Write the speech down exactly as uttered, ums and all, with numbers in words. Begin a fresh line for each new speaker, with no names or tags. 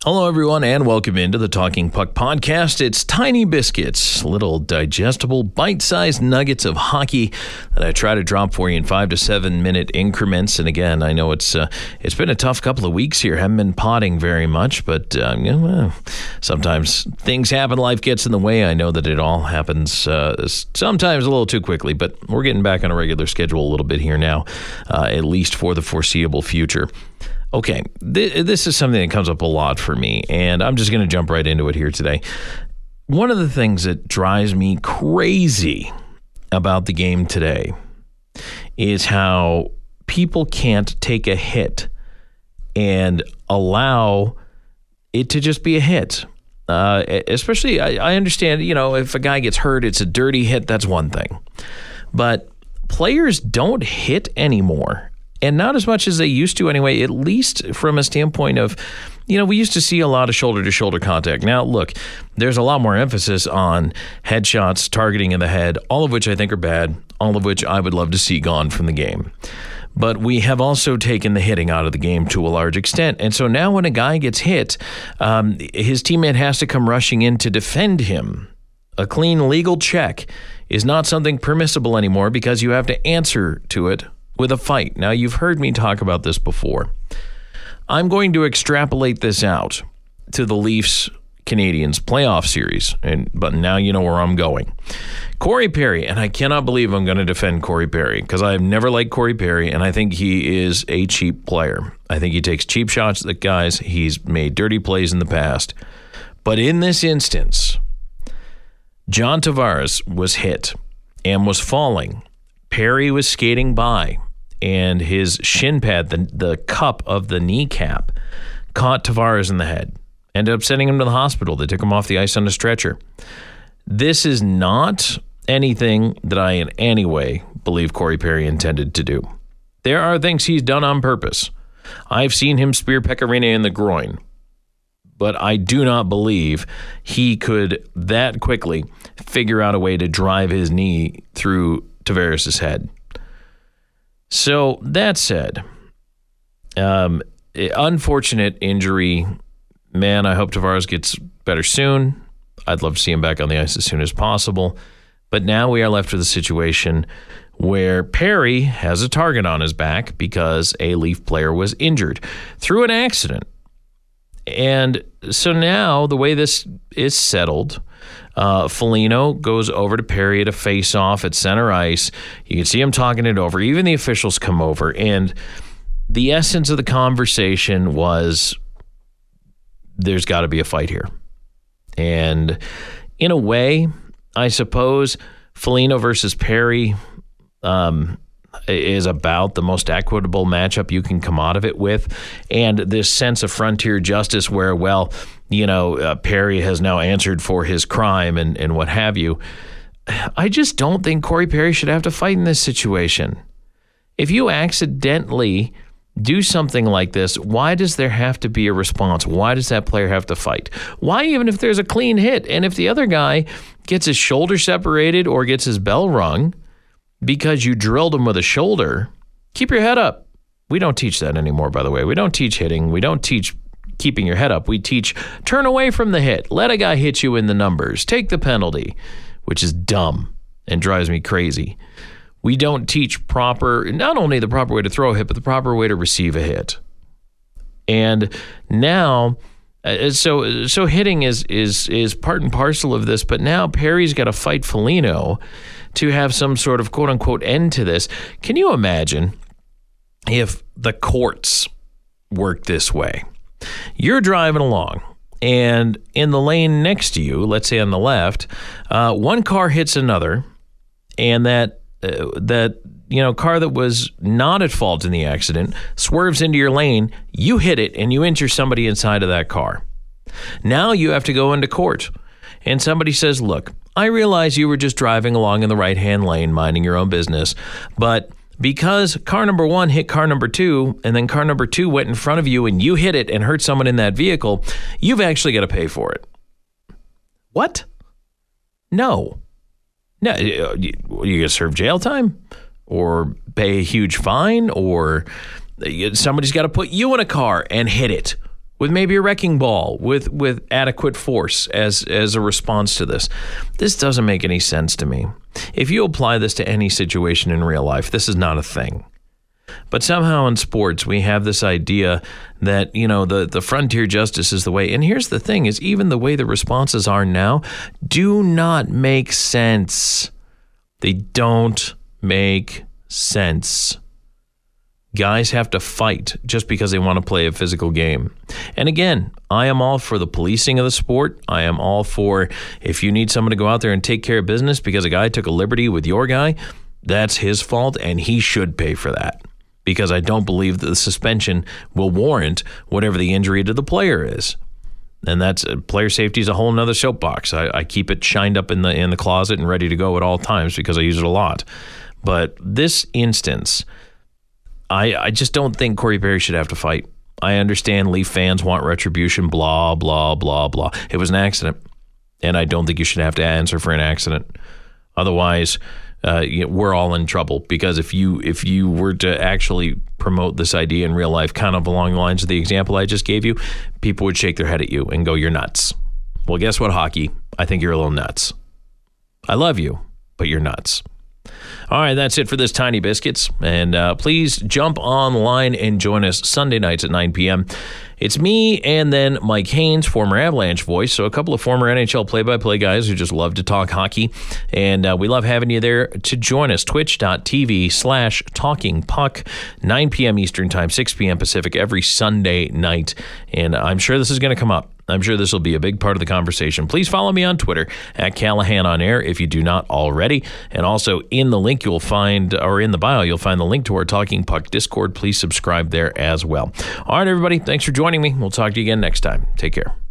Hello, everyone, and welcome into the Talking Puck podcast. It's tiny biscuits, little digestible, bite-sized nuggets of hockey that I try to drop for you in five to seven minute increments. And again, I know it's uh, it's been a tough couple of weeks here. Haven't been potting very much, but uh, you know, sometimes things happen. Life gets in the way. I know that it all happens uh, sometimes a little too quickly, but we're getting back on a regular schedule a little bit here now, uh, at least for the foreseeable future. Okay, th- this is something that comes up a lot for me, and I'm just going to jump right into it here today. One of the things that drives me crazy about the game today is how people can't take a hit and allow it to just be a hit. Uh, especially, I, I understand, you know, if a guy gets hurt, it's a dirty hit, that's one thing. But players don't hit anymore. And not as much as they used to anyway, at least from a standpoint of, you know, we used to see a lot of shoulder-to-shoulder contact. Now, look, there's a lot more emphasis on headshots, targeting in the head, all of which I think are bad, all of which I would love to see gone from the game. But we have also taken the hitting out of the game to a large extent. And so now when a guy gets hit, um, his teammate has to come rushing in to defend him. A clean legal check is not something permissible anymore because you have to answer to it with a fight. Now, you've heard me talk about this before. I'm going to extrapolate this out to the Leafs-Canadiens playoff series, and but now you know where I'm going. Corey Perry, and I cannot believe I'm going to defend Corey Perry because I've never liked Corey Perry, and I think he is a cheap player. I think he takes cheap shots at guys. He's made dirty plays in the past. But in this instance, John Tavares was hit and was falling. Perry was skating by, and his shin pad, the, the cup of the kneecap, caught Tavares in the head. Ended up sending him to the hospital. They took him off the ice on a stretcher. This is not anything that I in any way believe Corey Perry intended to do. There are things he's done on purpose. I've seen him spear Pekka Rinne in the groin, but I do not believe he could that quickly figure out a way to drive his knee through Tavares' head. So that said, um, unfortunate injury. Man, I hope Tavares gets better soon. I'd love to see him back on the ice as soon as possible. But now we are left with a situation where Perry has a target on his back because a Leaf player was injured through an accident. And so now the way this is settled, Uh, Foligno goes over to Perry at a face-off at center ice. You can see him talking it over. Even the officials come over. And the essence of the conversation was there's got to be a fight here. And in a way, I suppose, Foligno versus Perry um, is about the most equitable matchup you can come out of it with. And this sense of frontier justice where, well, you know, uh, Perry has now answered for his crime and, and what have you. I just don't think Corey Perry should have to fight in this situation. If you accidentally do something like this, why does there have to be a response? Why does that player have to fight? Why even if there's a clean hit? And if the other guy gets his shoulder separated or gets his bell rung because you drilled him with a shoulder, keep your head up. We don't teach that anymore, by the way. We don't teach hitting. We don't teach keeping your head up. We teach turn away from the hit. Let a guy hit you in the numbers. Take the penalty, which is dumb and drives me crazy. We don't teach proper, not only the proper way to throw a hit, but the proper way to receive a hit. And now, uh, so so hitting is is is part and parcel of this, but now Perry's got to fight Foligno to have some sort of quote-unquote end to this. Can you imagine if the courts worked this way? You're driving along, and in the lane next to you, let's say on the left, uh, one car hits another, and that uh, that you know car that was not at fault in the accident swerves into your lane. You hit it, and you injure somebody inside of that car. Now you have to go into court, and somebody says, "Look, I realize you were just driving along in the right-hand lane, minding your own business, but because car number one hit car number two, and then car number two went in front of you and you hit it and hurt someone in that vehicle, you've actually got to pay for it." What? No. No, you going to serve jail time or pay a huge fine, or somebody's got to put you in a car and hit it with maybe a wrecking ball, with with adequate force as as a response to this. This doesn't make any sense to me. If you apply this to any situation in real life, this is not a thing. But somehow in sports, we have this idea that, you know, the, the frontier justice is the way. And here's the thing, is even the way the responses are now do not make sense. They don't make sense. Guys have to fight just because they want to play a physical game. And again, I am all for the policing of the sport. I am all for, if you need someone to go out there and take care of business because a guy took a liberty with your guy, that's his fault and he should pay for that. Because I don't believe that the suspension will warrant whatever the injury to the player is. And that's uh, player safety is a whole nother soapbox. I, I keep it shined up in the in the closet and ready to go at all times because I use it a lot. But this instance, I, I just don't think Corey Perry should have to fight. I understand Leaf fans want retribution, blah, blah, blah, blah. It was an accident, and I don't think you should have to answer for an accident. Otherwise, uh, you know, we're all in trouble, because if you if you were to actually promote this idea in real life, kind of along the lines of the example I just gave you, people would shake their head at you and go, "You're nuts." Well, guess what, hockey? I think you're a little nuts. I love you, but you're nuts. All right, that's it for this Tiny Biscuits. And uh, please jump online and join us Sunday nights at nine p.m. It's me and then Mike Haynes, former Avalanche voice, so a couple of former N H L play-by-play guys who just love to talk hockey. And uh, we love having you there to join us. Twitch.tv slash Talking Puck, nine p.m. Eastern Time, six p.m. Pacific, every Sunday night. And I'm sure this is going to come up. I'm sure this will be a big part of the conversation. Please follow me on Twitter at Callahan on Air if you do not already. And also in the link you'll find, or in the bio, you'll find the link to our Talking Puck Discord. Please subscribe there as well. All right, everybody. Thanks for joining me. We'll talk to you again next time. Take care.